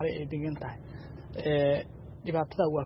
ay degan tahay dhibaatada waa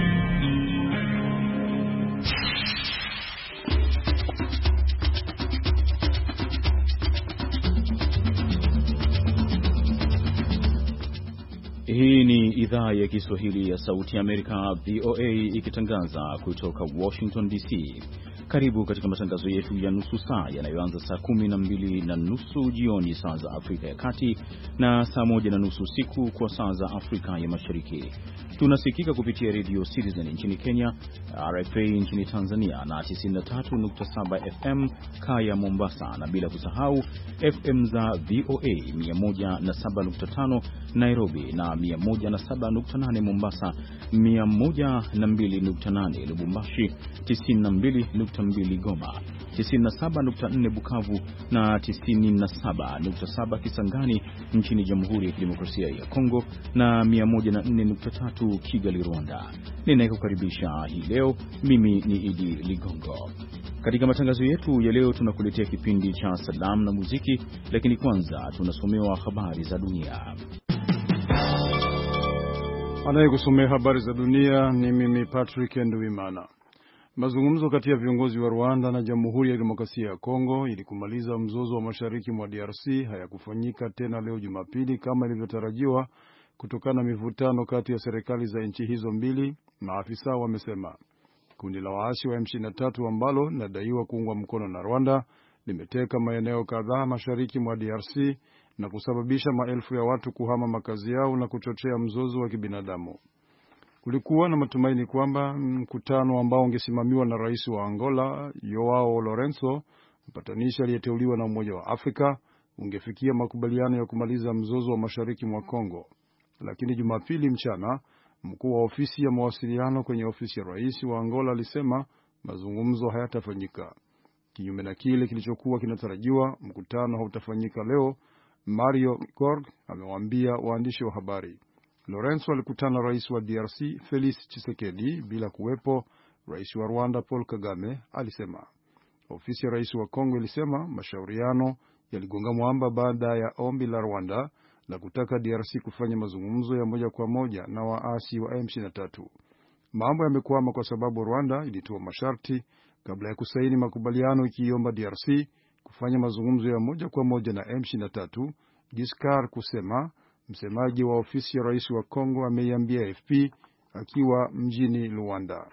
Hii ni idhaa ya Kiswahili ya Sauti ya Amerika VOA ikitangaza kutoka Washington DC. Karibu katika matangazo yetu ya nusu saa yanayoanza saa 12:30 jioni saa za Afrika ya Kati na saa 1:30 usiku kwa saa za Afrika ya Mashariki. Tunasikika kupitia Radio Citizen nchini Kenya, RFA nchini Tanzania na 93.7 FM Kaya Mombasa, na bila kusahau FM za VOA 107.5 Nairobi na 107.8 Mombasa, 102.8 Lubumbashi, 92.2 Goma, 97.4 Bukavu na 97.7 Kisangani nchini Jamhuri ya Kidemokrasia ya Kongo na 104.3 Kigali, Rwanda. Ninayekukaribisha hii leo mimi ni Idi Ligongo. Katika matangazo yetu ya leo tunakuletea kipindi cha Salam na Muziki, lakini kwanza tunasomewa habari za dunia. Anayekusomea habari za dunia ni mimi Patrick Nduwimana. Mazungumzo kati ya viongozi wa Rwanda na Jamhuri ya Demokrasia ya Kongo ili kumaliza mzozo wa mashariki mwa DRC hayakufanyika tena leo Jumapili kama ilivyotarajiwa kutokana na mivutano kati ya serikali za nchi hizo mbili, maafisa wamesema. Kundi la waasi wa M23 ambalo linadaiwa kuungwa mkono na Rwanda limeteka maeneo kadhaa mashariki mwa DRC na kusababisha maelfu ya watu kuhama makazi yao na kuchochea mzozo wa kibinadamu. Kulikuwa na matumaini kwamba mkutano ambao ungesimamiwa na rais wa Angola, Joao Lourenço, mpatanishi aliyeteuliwa na Umoja wa Afrika, ungefikia makubaliano ya kumaliza mzozo wa mashariki mwa Kongo. Lakini Jumapili mchana, mkuu wa ofisi ya mawasiliano kwenye ofisi ya rais wa Angola alisema mazungumzo hayatafanyika. Kinyume na kile kilichokuwa kinatarajiwa, mkutano hautafanyika leo, Mario Korg amewaambia waandishi wa habari. Lourenço alikutana na rais wa DRC Felix Tshisekedi bila kuwepo rais wa Rwanda Paul Kagame, alisema. Ofisi ya rais wa Kongo ilisema mashauriano yaligonga mwamba baada ya ombi la Rwanda la kutaka DRC kufanya mazungumzo ya moja kwa moja na waasi wa M23. Mambo yamekwama kwa sababu Rwanda ilitoa masharti kabla ya kusaini makubaliano ikiomba DRC kufanya mazungumzo ya moja kwa moja na M23, Giscard kusema. Msemaji wa ofisi ya rais wa Kongo ameiambia AFP akiwa mjini Luanda.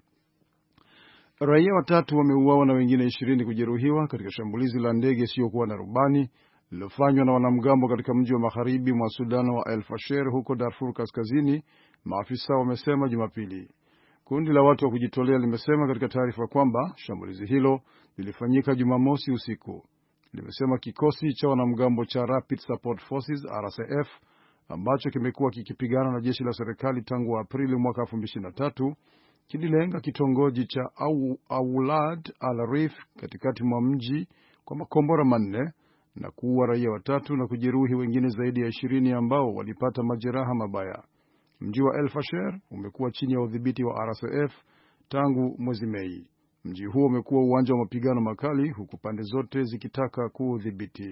Raia 3 wameuawa na wengine 20 kujeruhiwa katika shambulizi la ndege isiyokuwa na rubani lililofanywa na wanamgambo katika mji wa magharibi mwa Sudan wa El Fasher huko Darfur Kaskazini, maafisa wamesema Jumapili. Kundi la watu wa kujitolea limesema katika taarifa kwamba shambulizi hilo lilifanyika Jumamosi usiku. Limesema kikosi cha wanamgambo cha Rapid Support Forces RSF ambacho kimekuwa kikipigana na jeshi la serikali tangu Aprili mwaka 2023 kililenga kitongoji cha Aulad al-Rif katikati mwa mji kwa makombora 4 na kuua raia 3 na kujeruhi wengine zaidi ya 20 ambao walipata majeraha mabaya. Mji wa El Fasher umekuwa chini ya udhibiti wa RSF tangu mwezi Mei. Mji huo umekuwa uwanja wa mapigano makali huku pande zote zikitaka kuudhibiti.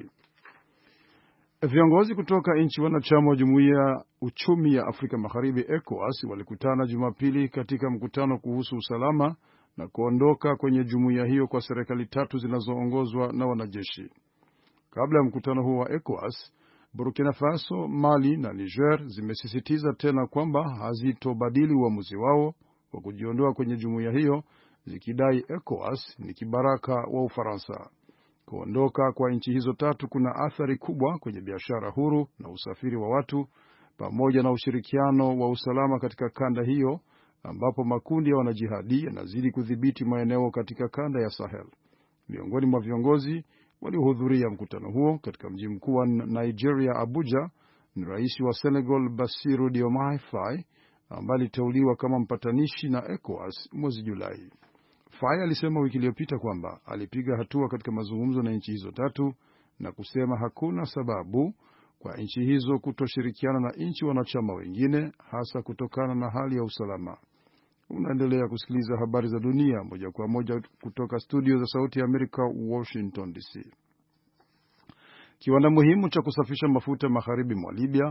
Viongozi kutoka nchi wanachama wa Jumuiya ya Uchumi ya Afrika Magharibi ECOWAS walikutana Jumapili katika mkutano kuhusu usalama na kuondoka kwenye jumuiya hiyo kwa serikali 3 zinazoongozwa na wanajeshi. Kabla ya mkutano huo wa ECOWAS, Burkina Faso, Mali na Niger zimesisitiza tena kwamba hazitobadili uamuzi wao wa kujiondoa kwenye jumuiya hiyo, zikidai ECOWAS ni kibaraka wa Ufaransa. Kuondoka kwa nchi hizo 3 kuna athari kubwa kwenye biashara huru na usafiri wa watu pamoja na ushirikiano wa usalama katika kanda hiyo ambapo makundi ya wanajihadi yanazidi kudhibiti maeneo katika kanda ya Sahel. Miongoni mwa viongozi waliohudhuria mkutano huo katika mji mkuu wa Nigeria Abuja ni rais wa Senegal Bassirou Diomaye Faye ambaye aliteuliwa kama mpatanishi na ECOWAS mwezi Julai. Faye alisema wiki iliyopita kwamba alipiga hatua katika mazungumzo na nchi hizo 3 na kusema hakuna sababu kwa nchi hizo kutoshirikiana na nchi wanachama wengine hasa kutokana na hali ya usalama. Unaendelea kusikiliza habari za dunia moja kwa moja kutoka studio za Sauti ya Amerika, Washington DC. Kiwanda muhimu cha kusafisha mafuta magharibi mwa Libya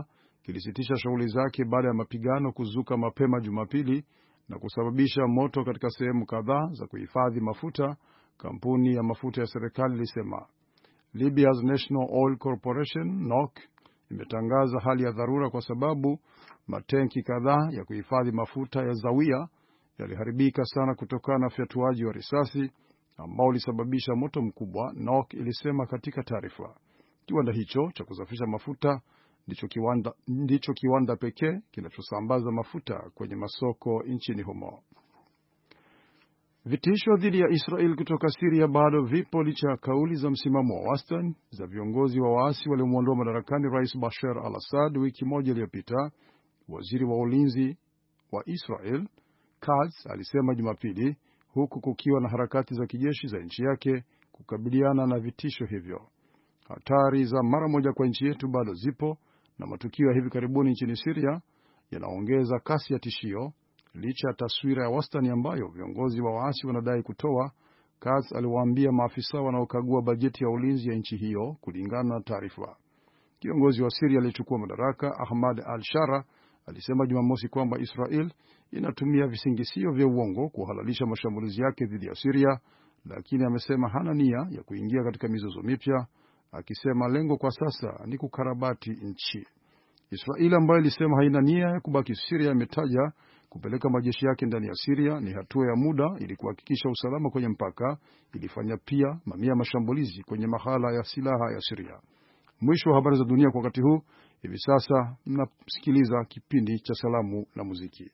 kilisitisha shughuli zake baada ya mapigano kuzuka mapema Jumapili na kusababisha moto katika sehemu kadhaa za kuhifadhi mafuta, kampuni ya mafuta ya serikali ilisema. Libya's National Oil Corporation NOC imetangaza hali ya dharura kwa sababu matenki kadhaa ya kuhifadhi mafuta ya Zawiya yaliharibika sana kutokana na ufyatuaji wa risasi ambao ulisababisha moto mkubwa, NOC ilisema katika taarifa. Kiwanda hicho cha kusafisha mafuta ndicho kiwanda pekee kinachosambaza mafuta kwenye masoko nchini humo. Vitisho dhidi ya Israel kutoka Syria bado vipo licha ya kauli za msimamo wa wastani za viongozi wa waasi waliomuondoa madarakani Rais Bashar al-Assad wiki moja iliyopita. Waziri wa ulinzi wa Israel Katz alisema Jumapili, huku kukiwa na harakati za kijeshi za nchi yake kukabiliana na vitisho hivyo. Hatari za mara moja kwa nchi yetu bado zipo na matukio ya hivi karibuni nchini Syria yanaongeza kasi ya tishio licha ya taswira ya wastani ambayo viongozi wa waasi wanadai kutoa, Katz aliwaambia maafisa wanaokagua bajeti ya ulinzi ya nchi hiyo kulingana na taarifa. Kiongozi wa Syria aliyechukua madaraka Ahmad al-Shara alisema Jumamosi kwamba Israel inatumia visingisio vya uongo kuhalalisha mashambulizi yake dhidi ya Syria, lakini amesema hana nia ya kuingia katika mizozo mipya, akisema lengo kwa sasa ni kukarabati nchi. Israel ambayo ilisema haina nia ya kubaki Syria imetaja kupeleka majeshi yake ndani ya Syria ni hatua ya muda ili kuhakikisha usalama kwenye mpaka. Ilifanya pia mamia mashambulizi kwenye mahala ya silaha ya Syria. Mwisho wa habari za dunia kwa wakati huu. Hivi sasa mnasikiliza kipindi cha salamu na muziki.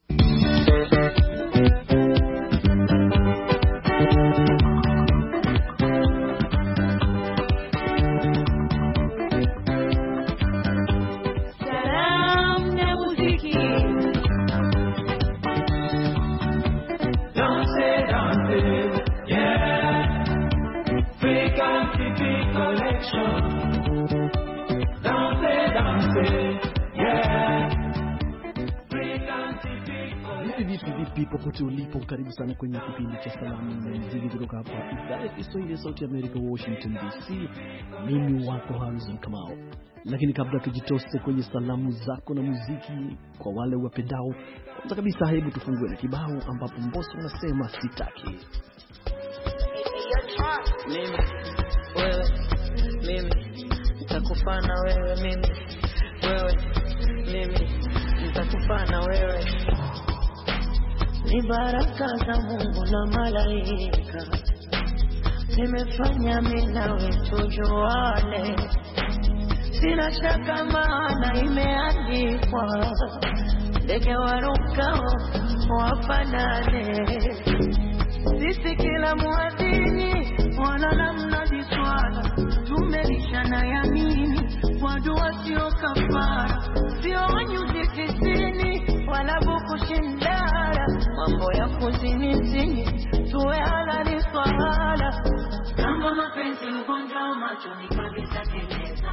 Popote ulipo, karibu sana kwenye kipindi cha salamu na muziki kutoka hapa idhaa ya Kiswahili ya Sauti ya Amerika, Washington DC. Mimi wako Harrison Kamau. Lakini kabla tujitose kwenye salamu zako na muziki kwa wale wapendao, kwanza kabisa hebu tufungue na kibao ambapo Mbosso anasema sitaki. Mimi nitakufa na wewe, mimi nitakufa na wewe. Ni baraka za Mungu na malaika nimefanya mimi nawe tujuane. Sina shaka maana imeandikwa, ndege warukao wafanane. Sisi kila muadhini wala namna jiswala, tumelishana yamini kwa dua sio kafara, sio wanyuzi tisini wala buku shindara. Mambo ya kuzini tuwe halali swala, kama mapenzi mgonjwa machoni kabisa keleza.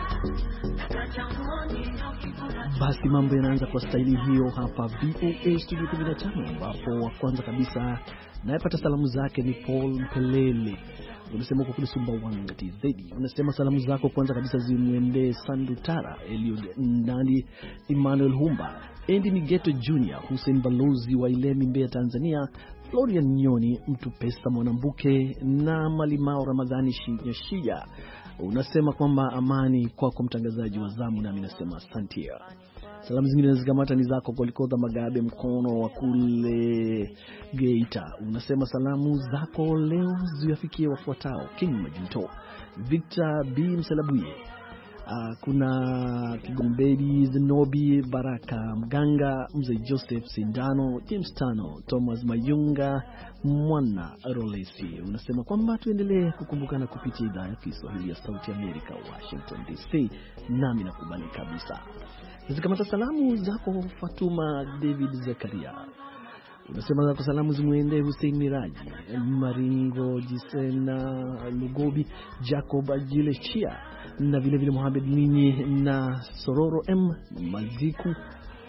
Basi mambo yanaanza kwa staili hiyo hapa VOA Studio 15, ambapo wa kwanza kabisa nayepata salamu zake ni Paul Mpelele. Unasema uko kule Sumbawanga TZ. Unasema salamu zako kwanza kabisa zimwendee Sandu Tara, Eliud Ndani, Emmanuel Humba, Andy Migeto Jr., Hussein Balozi wa Ilemi Mbeya Tanzania, Florian Nyoni, Mtu Pesa Mwanambuke na Malimao Ramadhani Shinyashia. Unasema kwamba amani kwako mtangazaji wa zamu, na mimi nasema asante. Salamu zingine zikamata ni zako Golikodha Magabe Mkono wa kule Geita. Unasema salamu zako leo ziwafikie wafuatao: King Majuto, Victor B Mselabuye, kuna Kigombedi Zenobi, Baraka Mganga, Mzee Joseph Sindano, James Tano, Thomas Mayunga, Mwana Rolesi. Unasema kwamba tuendelee kukumbukana kupitia idhaa ya Kiswahili ya Sauti ya Amerika, Washington DC, nami nakubali kabisa. Zikamata salamu zako Fatuma David Zakaria. Unasema zako salamu zimuende Hussein Miraji, Maringo Jisena Lugobi, Jacob Ajilechia, na vile vile Mohamed Mwinyi na Sororo M Maziku,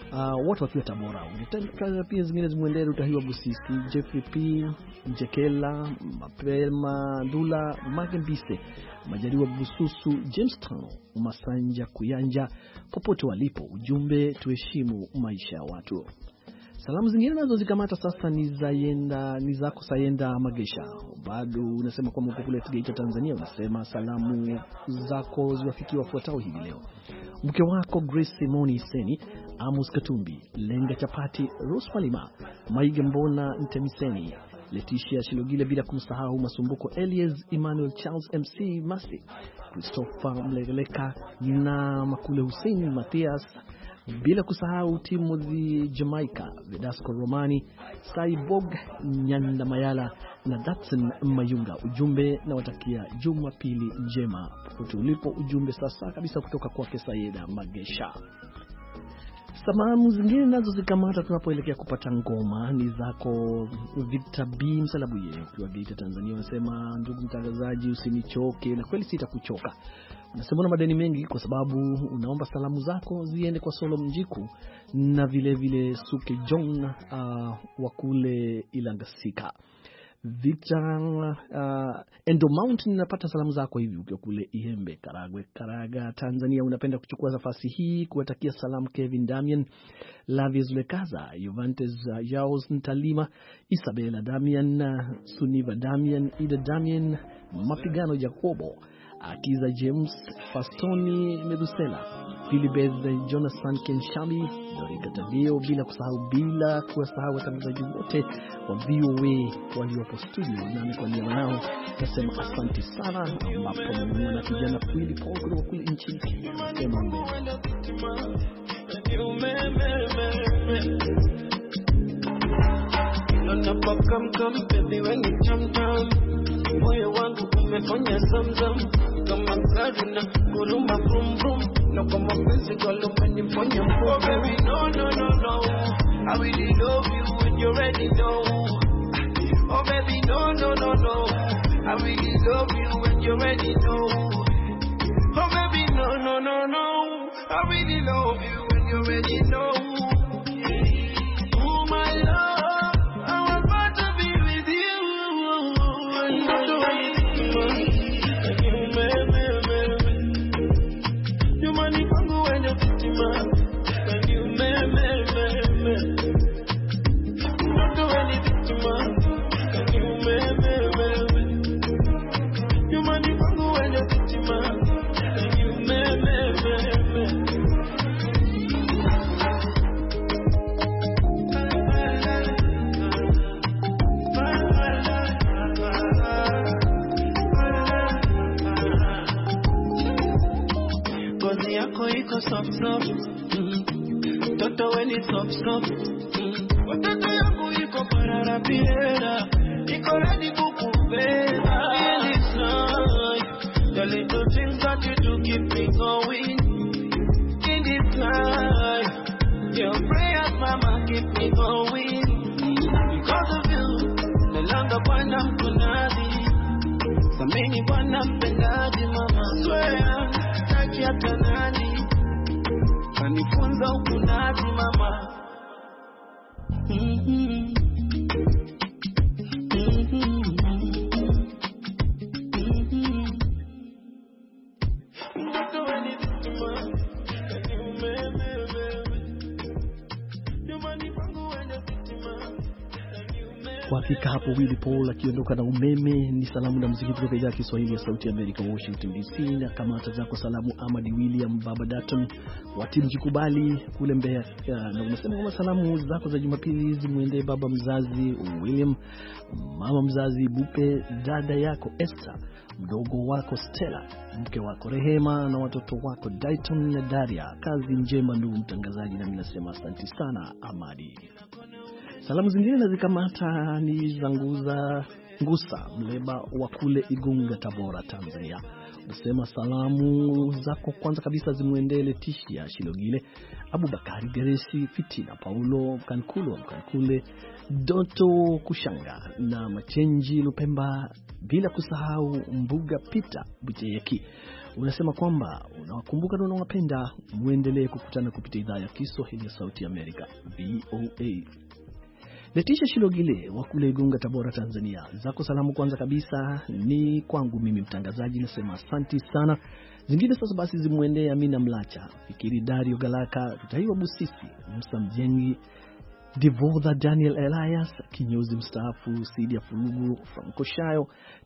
wote wakiwa Tabora. Ungetaka pia zingine zimwendele Utahiwa Busisi, Jeffrey P, Njekela, Mapema Ndula, Magembise, Majaliwa Bususu, Jamestown, Masanja Kuyanja, popote walipo. Ujumbe, tuheshimu maisha ya watu. Salamu zingine nazo zikamata sasa ni zako Sayenda Magesha. Bado unasema kwa mko kule Geita Tanzania, unasema salamu zako ziwafikie wafuatao hivi leo. Mke wako Grace Simoni Seni, Amos Katumbi, Lenga Chapati, Rose Malima, Maige Mbona Ntemiseni, Leticia Shilogile, bila kumsahau Masumbuko Elias, Emmanuel Charles MC Masi, Christopher Mlegeleka na Makule Hussein Mathias, bila kusahau Timothy Jamaica, Vedasco Romani, Saibog Nyanda Mayala na Datsun Mayunga. Ujumbe, na watakia Jumapili njema popote ulipo. Ujumbe sasa kabisa kutoka kwake Sayeda Magesha. Salamu zingine nazo zikamata tunapoelekea kupata ngoma ni zako Victor B Msalabuye ukiwa Geita Tanzania. Unasema ndugu mtangazaji, usinichoke, na kweli sitakuchoka. Unasema una madeni mengi kwa sababu unaomba salamu zako ziende kwa Solo Mjiku na vile Suke John wa kule Ilangasika. Victor Endo Mountain, napata salamu zako hivi ukiwa kule Ihembe, Karaga Tanzania. Unapenda kuchukua nafasi hii kuwatakia salamu Kevin Damian, Lavia Zulekaza, Juventus Yaos Ntalima, Isabella Damian, Suniva Damian, Ida Damian, Mapigano Jacobo, Akiza James, Fastoni Medusela, Philibeth Jonathan Kenshami, Dorika Tadeo, bila kuwasahau watangazaji wote wa VOA waliopo studio. Nami kwa niaba yao nasema asante sana, ambapo mwana kijana Phili Paul kutoka kule nchini Kenya nasema moyo wangu umefanya zamzam kama mzadu na kuruma vrum vrum, na kama penzi kwa umenifanya mpo. Oh baby no no no no, I really love you when you already know. Oh baby no no no no, I really love you when you already know. Oh baby no no no no, I really love you when you already know. Oh my love, soft soft, toto when it's soft soft, watoto yangu iko parara pirera, iko ready kukubeba. In this life, the little things that you do keep me going. In this life, your prayers, mama, keep me going. Because of you, no longer bwana mkunazi, samini bwana mpendaji, mama swear, taki hata nani kanifunza ukunaji mama. Kwa hakika hapo Willy Paul akiondoka na umeme. Ni salamu na muziki kutoka idhaa ya Kiswahili ya Sauti ya Amerika, Washington DC. Na kama atazako salamu Ahmad William Baba Daton wa timu Jikubali kule Mbeya, na unasema kama salamu zako za Jumapili zimwendee baba mzazi William, mama mzazi Bupe, dada yako Esther, mdogo wako Stella, mke wako Rehema na watoto wako Dayton na Daria. Kazi njema ndugu mtangazaji, na mimi nasema asante sana Ahmadi. Salamu zingine na zikamata ni zanguza Ngusa Mleba wa kule Igunga, Tabora, Tanzania. Unasema salamu zako kwanza kabisa zimwendee Leticia Shilogile, Abubakari Geresi, Fitina Paulo Mkankule, Doto Kushanga na Machenji Lupemba, bila kusahau Mbuga Peter Buteyeki. Unasema kwamba unawakumbuka na unawapenda, muendelee kukutana kupitia idhaa ya Kiswahili ya Sauti ya Amerika VOA. Leticia Shilogile wa kule Igunga, Tabora, Tanzania. Zako salamu kwanza kabisa ni kwangu mimi mtangazaji, nasema asante sana. Zingine sasa basi zimuendea Amina Mlacha, Fikiri Dario Galaka, Rutahiwa Busisi, Musa Mjengi, Divodha Daniel Elias, kinyozi mstaafu Sidia Fulugu, Franco Shayo,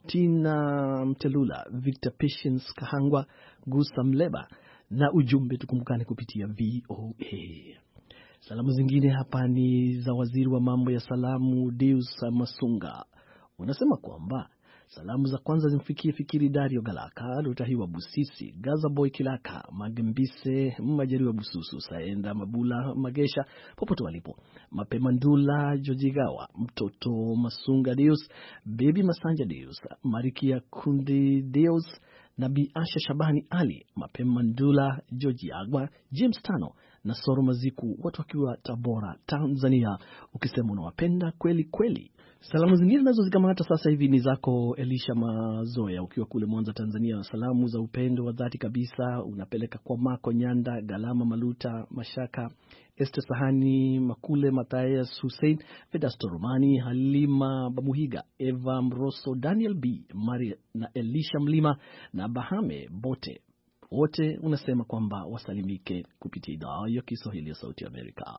Tina Mtelula, Victor Patience Kahangwa, Gusa Mleba, na ujumbe tukumbukane kupitia VOA. Salamu zingine hapa ni za waziri wa mambo ya salamu Deus Masunga. Unasema kwamba salamu za kwanza zimfikie Fikiri Dario Galaka, Rutahiwa Busisi, Gaza Boy Kilaka, Magembise, Majeriwa Bususu, Saenda Mabula Magesha, popote walipo, Mapema Ndula, Jojigawa, Mtoto Masunga Deus, Baby Masanja Deus, Marikia Kundi Deus, Nabi Asha Shabani Ali, Mapema Ndula, George Agwa, James Tano na Soro Maziku, watu wakiwa Tabora, Tanzania, ukisema unawapenda kweli kweli. Salamu zingine nazo zikamata sasa hivi ni zako Elisha Mazoya ukiwa kule Mwanza, Tanzania. Salamu za upendo wa dhati kabisa unapeleka kwa Mako Nyanda, Galama Maluta, Mashaka, Esther Sahani, Makule Mathias Hussein, Vedasto Romani, Halima Bamuhiga, Eva Mroso, Daniel B, Maria na Elisha Mlima na Bahame Bote. Wote unasema kwamba wasalimike kupitia idhaa ya Kiswahili ya Sauti ya Amerika.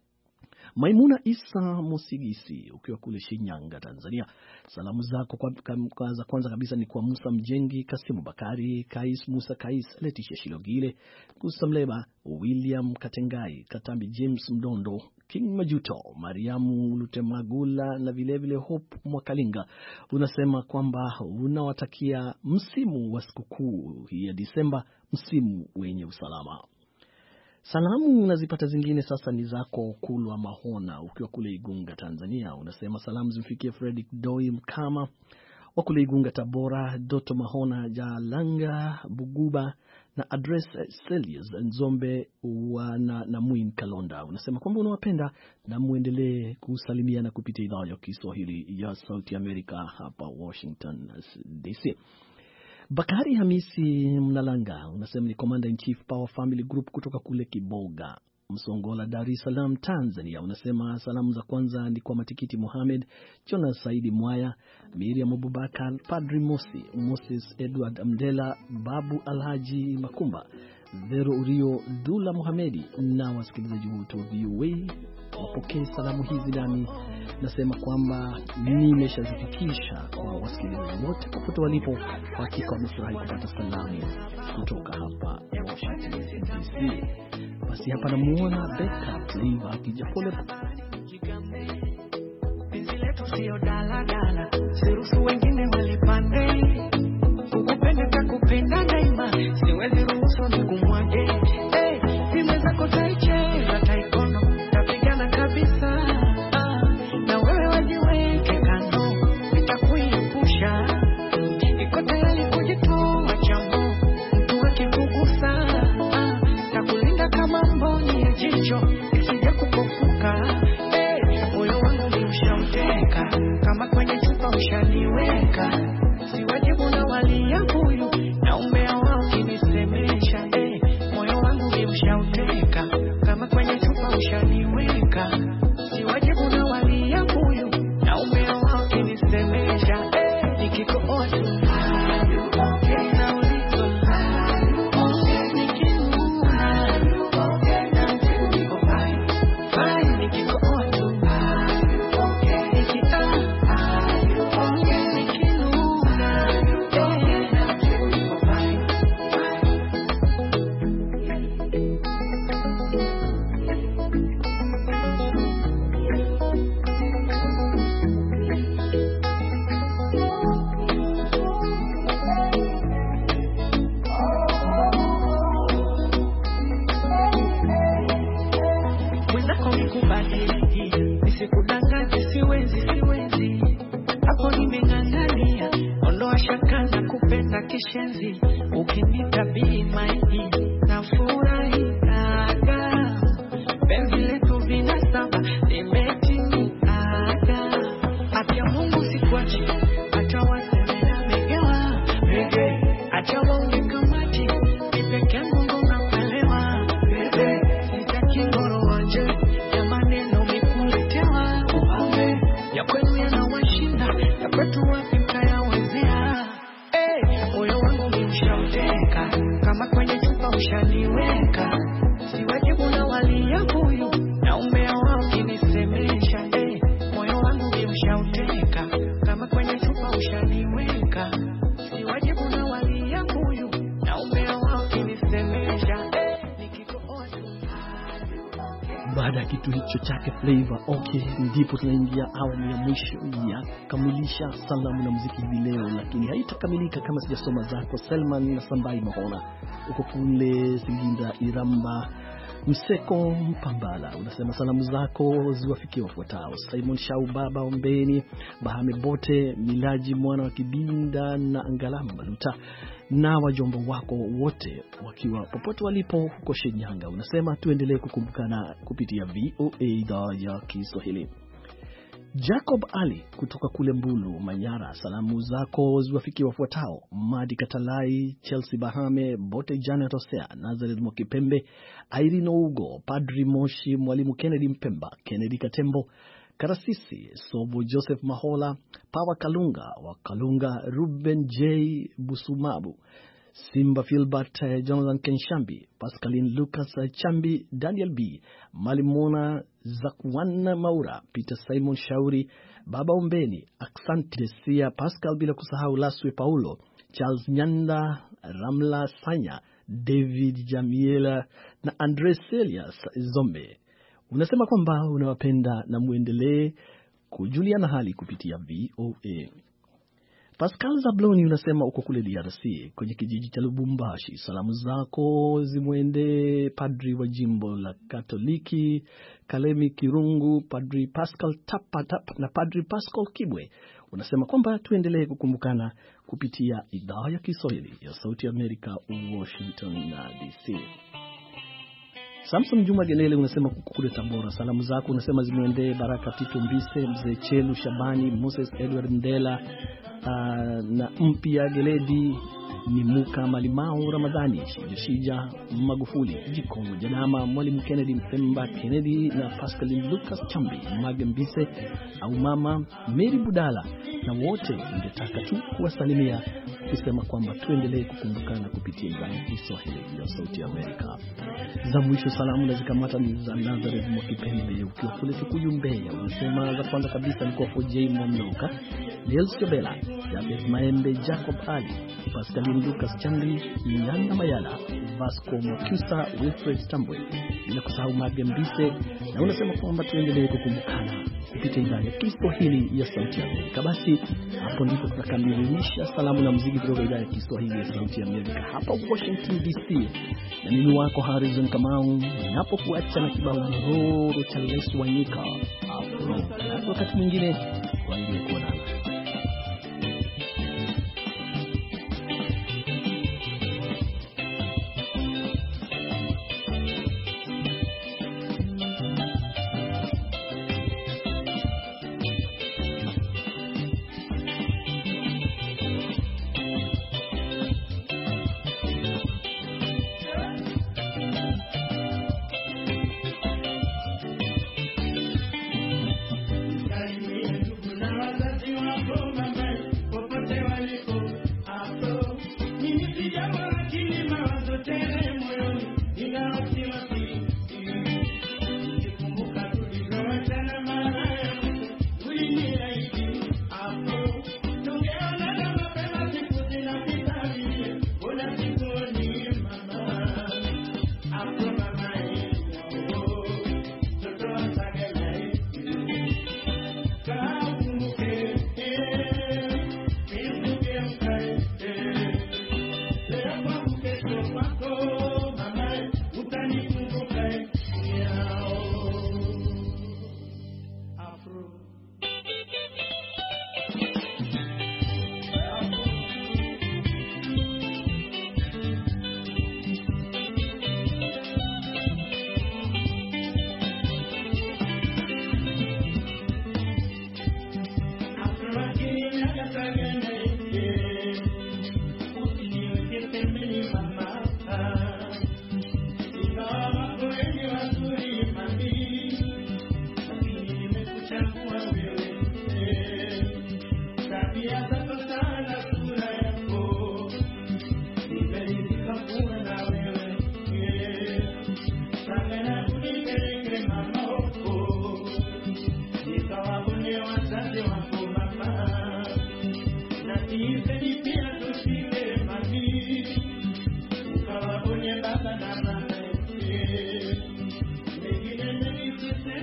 Maimuna Isa Musigisi ukiwa kule Shinyanga, Tanzania. Salamu zako za kwanza kabisa ni kwa Musa Mjengi, Kasimu Bakari, Kais Musa Kais, Leticia Shilogile, Gusa Mleba, William Katengai, Katambi James Mdondo, King Majuto, Mariamu Lutemagula na vile Hope Mwakalinga. Unasema kwamba unawatakia msimu wa sikukuu hii ya Disemba, msimu wenye usalama. Salamu unazipata zingine sasa ni zako Kulwa Mahona ukiwa kule Igunga, Tanzania. Unasema salamu zimfikie Fredrick Doi Mkama wa kule Igunga, Tabora, Doto Mahona, Jalanga Buguba na Address Celius Nzombe na Mwin Kalonda. Unasema kwamba unawapenda na muendelee kusalimiana kupitia idhaa ya Kiswahili ya Sauti Amerika hapa Washington DC. Bakari Hamisi Mnalanga unasema ni Commander in Chief Power Family Group kutoka kule Kiboga, Msongola, Dar es Salaam, Tanzania. Unasema salamu za kwanza ni kwa Matikiti Mohamed, Jonas Saidi Mwaya, Miriam Abubakar, Padri Mosi, Moses Edward Mdela, Babu Alhaji Makumba, Vero Urio, Dula Mohamedi na wasikilizaji wote wa VOA. Wapokee salamu hizi nami nasema kwamba nimeshazifikisha kwa wasikilizaji wote popote walipo. Hakika wamefurahi kupata salamu kutoka hapa Washington DC. Basi hapa namuona Beka Liva akija pole. Sio dala dala, siruhusu wengine walipande. Kukupenda takupenda daima, siwezi ruhusu nikumwage. Simeza kutaicheza taikono, tapigana kabisa. Na wewe wajiweke kando, nitakuepusha. Iko tayari kujitoa chambo, mtu akikugusa. Takulinda kama mboni ya jicho, isije kupofuka. Moyo wangu ni ushauteka, kama kwenye chupa ushaniweka. Si wajibu na wali ya huyu, na umbea wao kinisemesha. Moyo wangu ni ushauteka, kama kwenye chupa ushaniweka. Si wajibu na wali ya huyu, na umbea wao kinisemesha. Nikikooa tu kishenzi, ukinita be my na furahi aga. Penzi letu vinasaba, limetimika. Acha Mungu sikuachi, acha waseme na megewa. Acha waone kama baada ya kitu hicho chake Flavor. Okay, ndipo tunaingia awamu ya mwisho ya kukamilisha salamu na muziki hivi leo, lakini haitakamilika kama sijasoma zako Selman na Sambai Mahona uko kule Singinda Iramba Mseko Mpambala. Unasema salamu zako ziwafikie wafuatao: Simon Shau, Baba Ombeni, Bahame Bote, Milaji mwana wa Kibinda na Angalama Maluta na wajomba wako wote wakiwa popote walipo huko Shinyanga. Unasema tuendelee kukumbukana kupitia VOA idhaa ya Kiswahili. Jacob Ali kutoka kule Mbulu Manyara, salamu zako ziwafikie wafuatao: Madi Katalai, Chelsea Bahame, Bote Janet Osea, Nazareth Mokipembe, Irene Ugo, Padri Moshi, Mwalimu Kennedy Mpemba, Kennedy Katembo, Karasisi Sobo, Joseph Mahola, Pawa Kalunga wa Kalunga, Ruben J Busumabu, Simba Philbert, Jonathan Kenshambi, Pascaline Lucas Chambi, Daniel B, Malimona Zakwana Maura, Peter Simon Shauri, Baba Ombeni, Aksante Desia, Pascal bila kusahau Laswe Paulo, Charles Nyanda, Ramla Sanya, David Jamiela na Andres Celias Zombe. Unasema kwamba unawapenda na muendelee kujuliana hali kupitia VOA. Pascal Zabloni unasema uko kule DRC kwenye kijiji cha Lubumbashi. Salamu zako zimuende Padri wa jimbo la Katoliki Kalemi Kirungu, Padri Pascal Tapa na Padri Pascal Kibwe. Unasema kwamba tuendelee kukumbukana kupitia idhaa ya Kiswahili ya Sauti ya Amerika, Washington na DC. Samson Juma Gelele unasema kule Tabora. Salamu zako unasema zimuende Baraka Tito Mbise, Mzee Chelu Shabani, Moses Edward Ndela na Mpia Geledi, Nimuka Malimao, Ramadhani Shija Magufuli, Jiko Janama, Mwalimu Kennedy Mpemba, Kennedy na Pascaline Lucas Chambi, Magembise au Mama Mary Budala, na wote ningetaka tu kuwasalimia kusema kwamba tuendelee kukumbukana kupitia idhaa ya Kiswahili ya Sauti ya Amerika. Za mwisho salamu na zikamata ni za Nazareth Mokipembe ukiwa kule Kikuyu Mbeya. Unasema za kwanza kabisa ni kwa FJ Mwamloka, Nels Kobela, Jabez Maembe, Jacob Ali, Pascaline Lucas Chandi, Nyanda Mayala, Vasco Makusa, Wilfred Tambwe, bila kusahau Magembise, na unasema kwamba tuendelee kukumbukana kupitia idhaa ya Kiswahili ya Sauti ya Amerika. Basi hapo ndipo tunakamilisha salamu na muziki kutoka idhaa ya Kiswahili ya Sauti ya Amerika hapa Washington DC. Na mimi wako Harrison Kamau, ninapokuacha na kibao mororo cha Lesu Wanyika Afro. Na wakati mwingine kwa ile kuonana. Ndugu na wazazi wa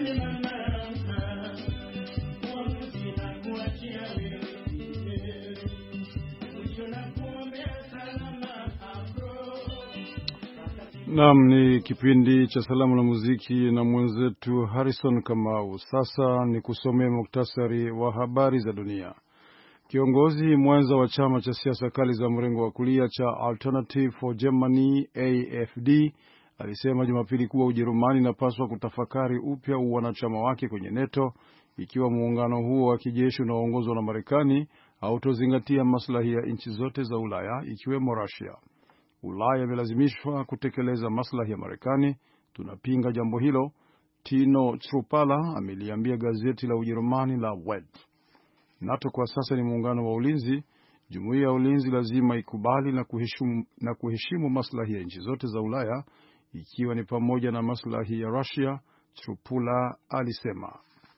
Naam, ni kipindi cha salamu na muziki na mwenzetu Harrison Kamau. Sasa ni kusomea muktasari wa habari za dunia. Kiongozi mwenza wa chama cha siasa kali za mrengo wa kulia cha Alternative for Germany AfD alisema Jumapili kuwa Ujerumani inapaswa kutafakari upya uwanachama wake kwenye NATO ikiwa muungano huo wa kijeshi unaoongozwa na Marekani hautozingatia maslahi ya nchi zote za Ulaya ikiwemo Russia. Ulaya imelazimishwa kutekeleza maslahi ya Marekani. Tunapinga jambo hilo, Tino Chrupala ameliambia gazeti la Ujerumani la Welt. NATO kwa sasa ni muungano wa ulinzi. Jumuiya ya ulinzi lazima ikubali na kuheshimu maslahi ya nchi zote za Ulaya ikiwa ni pamoja na maslahi ya Russia, Chrupala alisema.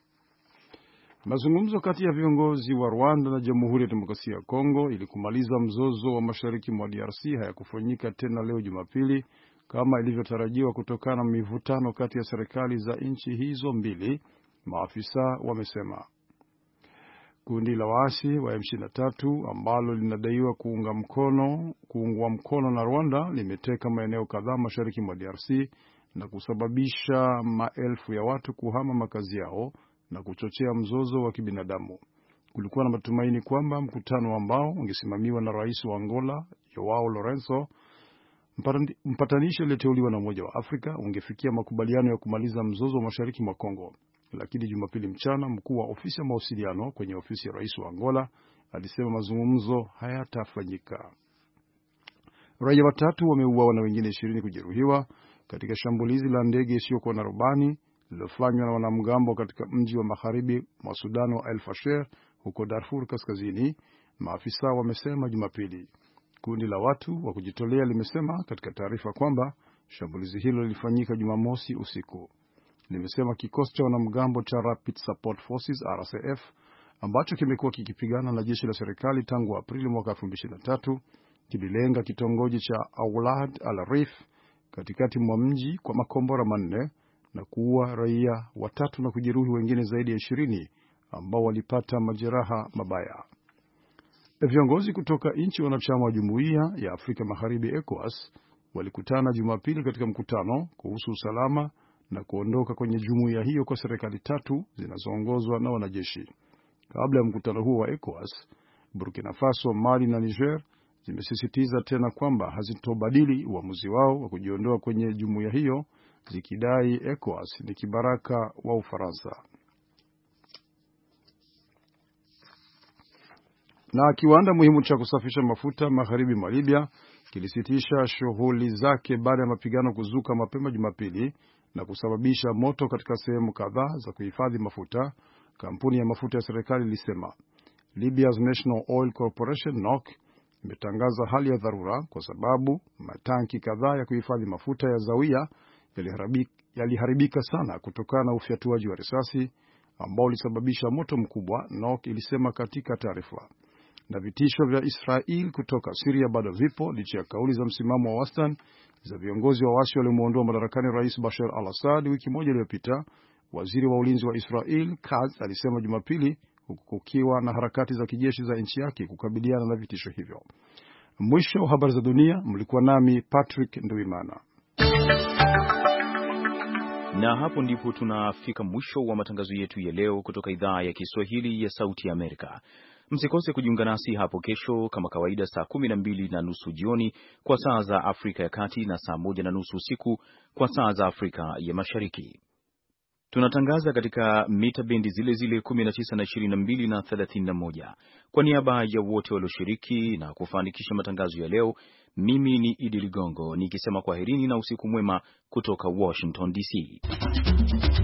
Mazungumzo kati ya viongozi wa Rwanda na Jamhuri ya Demokrasia ya Kongo ili kumaliza mzozo wa mashariki mwa DRC hayakufanyika tena leo Jumapili kama ilivyotarajiwa kutokana na mivutano kati ya serikali za nchi hizo mbili, maafisa wamesema. Kundi la waasi wa M23 ambalo linadaiwa kuungwa mkono na Rwanda limeteka maeneo kadhaa mashariki mwa DRC na kusababisha maelfu ya watu kuhama makazi yao na kuchochea mzozo wa kibinadamu. Kulikuwa na matumaini kwamba mkutano ambao ungesimamiwa na rais wa Angola, Joao Lourenço, mpatanishi aliyeteuliwa na Umoja wa Afrika, ungefikia makubaliano ya kumaliza mzozo wa mashariki mwa Kongo. Lakini Jumapili mchana, mkuu wa ofisi ya mawasiliano kwenye ofisi ya rais wa Angola alisema mazungumzo hayatafanyika. Raia watatu wameuawa na wengine 20 kujeruhiwa katika shambulizi la ndege isiyokuwa na rubani lililofanywa na wanamgambo katika mji wa magharibi mwa Sudan wa El Fasher huko Darfur Kaskazini, maafisa wamesema Jumapili. Kundi la watu wa kujitolea limesema katika taarifa kwamba shambulizi hilo lilifanyika Jumamosi usiku. Limesema kikosi cha wanamgambo cha Rapid Support Forces RSF ambacho kimekuwa kikipigana na jeshi la serikali tangu Aprili mwaka 2023 kililenga kitongoji cha Aulad al-Rif katikati mwa mji kwa makombora manne na kuua raia watatu na kujeruhi wengine zaidi ya 20 ambao walipata majeraha mabaya. Viongozi kutoka nchi wanachama wa Jumuiya ya Afrika Magharibi ECOWAS walikutana Jumapili katika mkutano kuhusu usalama na kuondoka kwenye jumuiya hiyo kwa serikali tatu zinazoongozwa na wanajeshi. Kabla ya mkutano huo wa ECOWAS, Burkina Faso, Mali na Niger zimesisitiza tena kwamba hazitobadili uamuzi wao wa kujiondoa kwenye jumuiya hiyo, zikidai ECOWAS ni kibaraka wa Ufaransa. Na kiwanda muhimu cha kusafisha mafuta magharibi mwa Libya kilisitisha shughuli zake baada ya mapigano kuzuka mapema Jumapili na kusababisha moto katika sehemu kadhaa za kuhifadhi mafuta, kampuni ya mafuta ya serikali ilisema. Libya's National Oil Corporation NOC imetangaza hali ya dharura kwa sababu matanki kadhaa ya kuhifadhi mafuta ya Zawiya yaliharibika sana kutokana na ufyatuaji wa risasi ambao ulisababisha moto mkubwa, NOC ilisema katika taarifa. Na vitisho vya Israel kutoka Syria bado vipo licha ya kauli za msimamo wa wastani za viongozi wa waasi waliomuondoa madarakani Rais Bashar al-Assad wiki moja iliyopita. Waziri wa ulinzi wa Israel Katz alisema Jumapili, huku kukiwa na harakati za kijeshi za nchi yake kukabiliana na vitisho hivyo. Mwisho wa habari za dunia, mlikuwa nami Patrick Nduimana. Na hapo ndipo tunafika mwisho wa matangazo yetu ya leo kutoka idhaa ya Kiswahili ya Sauti ya Amerika. Msikose kujiunga nasi hapo kesho kama kawaida saa 12:30 jioni kwa saa za Afrika ya Kati na saa 1:30 usiku kwa saa za Afrika ya Mashariki. Tunatangaza katika mita bendi zile zile 19 na 22 na 31. Kwa niaba ya wote walioshiriki na kufanikisha matangazo ya leo, mimi ni Idi Ligongo nikisema kwaherini na usiku mwema kutoka Washington DC.